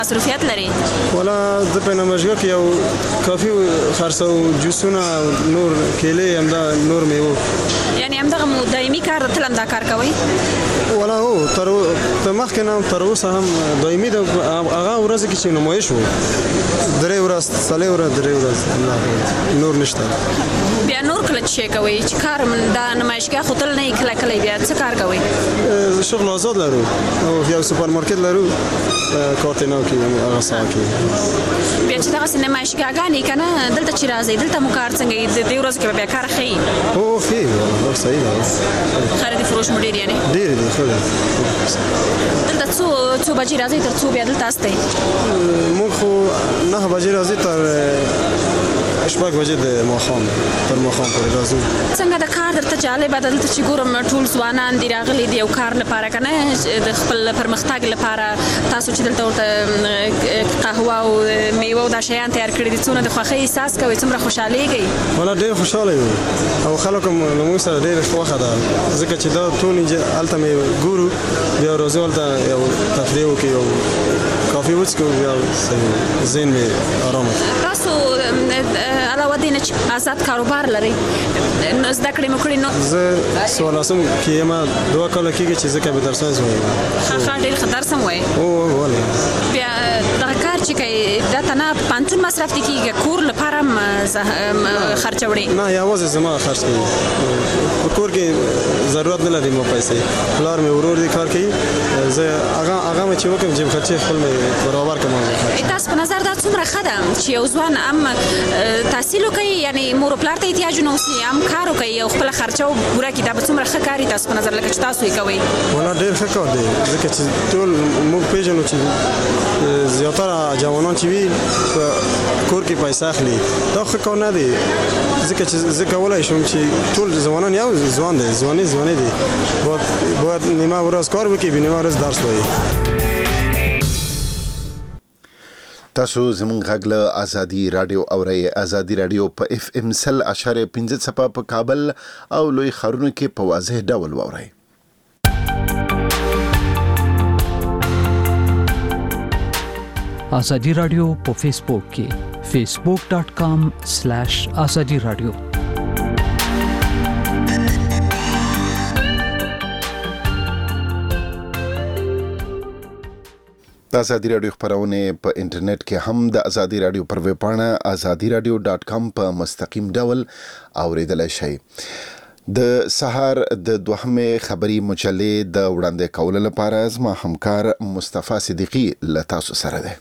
مصروفیت لري؟ ولا د په نمایشګاه کې یو کافي خرڅو جوسونه نور کېلې همدا نور میوه یعنی همدغه مو دایمي کار تل همدا کار کوئ؟ ولا هو تر مخکې نه تر اوسه هم دایمي د هغه ورځ کې چې نمایش وو 3 ورځې 4 ورځې 3 ورځې نور نشته. بیا نور کله څه کوئ چې کار دا نمایشګاه خو تل نه کله کله بیا څه کار کوئ؟ شغل آزاد لرو او یو سوپرمارکت لرو کارتینو کې هغه ساعه کې بیا چې دغه نمایشګاهګانې کنه دلته چې راځي دلته مو کار څنګه د دې ورځ کې بیا کار ښه او ښه صحیح ده خریدي فروش مو ډېر یعنی ډېر دي ښه دلته څو بجې راځئ تر څو بیا دلته استئ؟ موږ خو 9 بجې راځي تر 8 بجې د ماښام تر ماښام پورې راځو. څنګه د کار درته جالبه ده دلته چې ګورم ټول ځوانان دي راغلي دي یو کار لپاره که نه د خپل پرمختګ لپاره تاسو چې دلته ورته قهوه او میوه او دا شیان تیار کړي دي څومره د خوښۍ احساس کوئ څومره خوشحالېږئ؟ والا ډېر خوشحاله یو او خلک هم له موږ سره ډېره خوښه ده ځکه چې دا ټول هلته مې ګورو بیا راځو هلته یو تفریح وکړو یو کافي وڅښو بیا ذهن مې ارامه تاسو علاوه دې نه چې آزاد کاروبار لرئ زده کړې مو کړې نو زه 14 کې یم 2 کاله کېږي چې زه کمپیوټر ساینس وایم. ښه ډېر ښه درس هم وایي او ولې بیا دغه کار چې کوئ دا ته نه پوهنتون مصرف دې کېږي کور لپاره هم خرچه وړئ؟ نه یوازې زما خرچ کوي په کور کې ضرورت نه لري ما پیسې پلار مې ورور دې کار کوي زه هغه مې چې وکړم جیب خرچې خپل مې برابر کړم. تاسو په نظر دا څومره ښه ده چې یو ځوان هم تحصیل وکړي یعنی مور او پلار ته احتیاج نه اوسي هم کار وکړي او خپله خرچه پوره کړي دا به څومره ښه کار وي تاسو په نظر لکه چې تاسو یې کوئ؟ والا ډېر ښه کار دی ځکه چې ټول موږ پېژنو چې زیاتره جوانان چې وي په کور کې پیسې اخلي دا ښه کار نه دی ځکه چې زه کولی شم چې ټول ځوانان یو ځوان دی ځواني دی باید نیمه ورځ کار وکړي نیمه ورځ درس وایي. تاسو زمونږ غږ له ازادي رادیو اورئ. ازادي رادیو په FM 100.5 څپه په کابل او لوی ښارونو کې په واضح ډول واورئ. ازادي رادیو په فیسبوک کې facebook.com/azadi radio د ازادي رادیو خبرونه په انټرنیټ کې هم د ازادي رادیو پر ویب پاڼه azadiradio.com په مستقیم ډول اوریدلای شئ. د سهار د دوهمه خبری مجلې د وړاندې کولو لپاره زما همکار مصطفی صدیقی له تاسو سره ده.